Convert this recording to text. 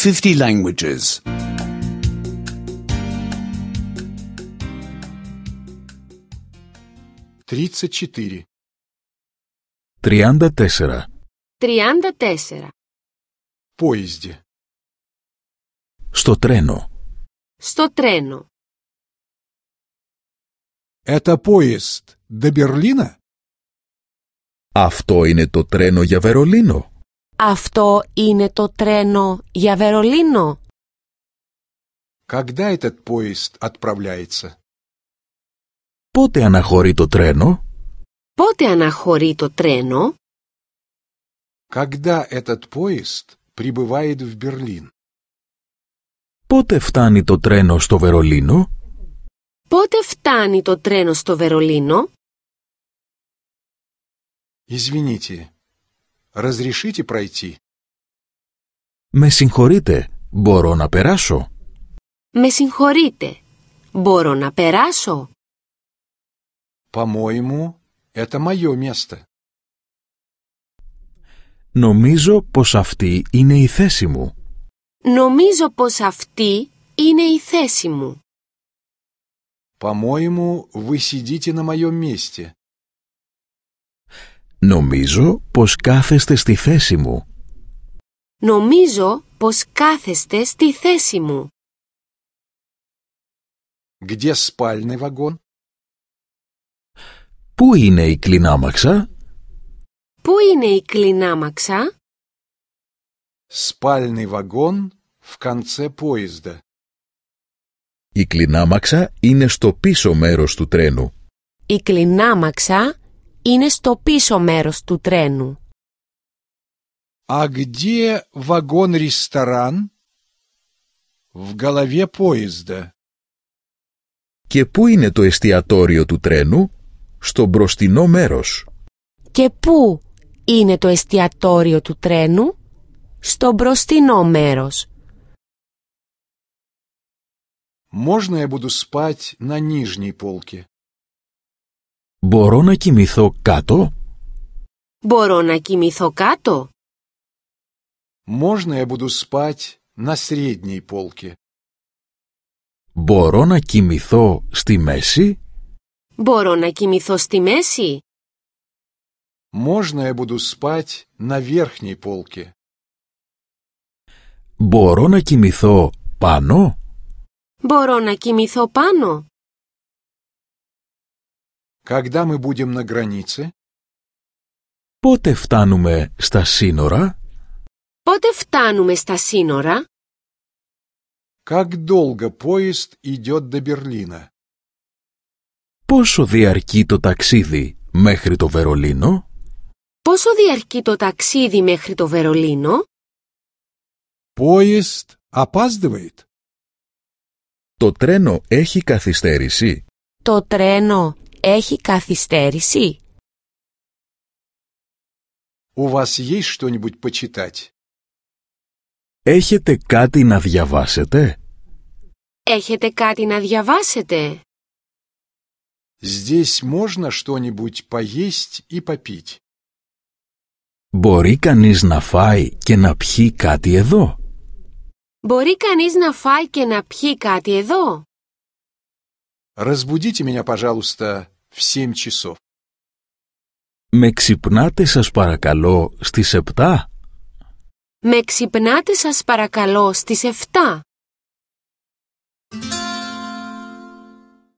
50 languages. 34. 34. 34. Поезде. Στο τρένο. Στο τρένο. Это поезд до Берлина? Αυτό είναι το τρένο για Βερολίνο. Αυτό είναι το τρένο για Βερολίνο. Когда этот поезд отправляется? Πότε αναχωρεί το τρένο? Πότε αναχωρεί το τρένο? Когда этот поезд прибывает в Берлин? Πότε φτάνει το τρένο στο Βερολίνο? Πότε φτάνει το τρένο στο Βερολίνο? Извините, разрешите пройти? Με συγχωρείτε, μπορώ να περάσω? Με συγχωρείτε, μπορώ να περάσω? По-моему, это мое место. Νομίζω πως αυτή είναι η θέση μου. Νομίζω πως αυτή είναι η θέση μου. По-моему, вы сидите на моем месте. Νομίζω πως κάθεστε στη θέση μου. Νομίζω πως κάθεστε στη θέση μου. Где спальный вагон? Πού είναι η κλινάμαξα? Πού είναι η κλινάμαξα? Спальный вагон в конце поезда. Η κλινάμαξα είναι στο πίσω μέρος του τρένου. Η κλινάμαξα είναι στο πίσω μέρος του τρένου. А где вагон-ресторан? В голове поезда. Και πού είναι το εστιατόριο του τρένου? Στο μπροστινό μέρος. Και πού είναι το εστιατόριο του τρένου? Στο μπροστινό μέρος. Можно я буду спать на нижней полке? Μπορώ να κοιμηθώ κάτω? Μπορώ να κοιμηθώ κάτω? Можно я буду спать на средней полке? Μπορώ να κοιμηθώ στη μέση? Μπορώ να κοιμηθώ στη μέση? Можно я буду спать на верхней полке? Μπορώ να κοιμηθώ πάνω? Μπορώ να κοιμηθώ πάνω? Когда мы будем на границе? Πότε φτάνουμε στα σύνορα? Πότε φτάνουμε στα σύνορα? Как долго поезд идет до Берлина? Πόσο διαρκεί το ταξίδι μέχρι το Βερολίνο? Πόσο διαρκεί το ταξίδι μέχρι το Βερολίνο? Поезд опаздывает? Το τρένο έχει καθυστέρηση? Το τρένο έχει καθυστέρηση? У вас есть что-нибудь почитать? Έχετε κάτι να διαβάσετε? Έχετε κάτι να διαβάσετε? Здесь можно что-нибудь поесть и попить? Μπορεί κανείς να φάει και να πιει κάτι εδώ? Μπορεί κανείς να φάει και να πιει κάτι εδώ? Разбудите меня, пожалуйста, в 7 часов. Με ξυπνάτε σας παρακαλώ στις 7? Με ξυπνάτε σας παρακαλώ στις 7.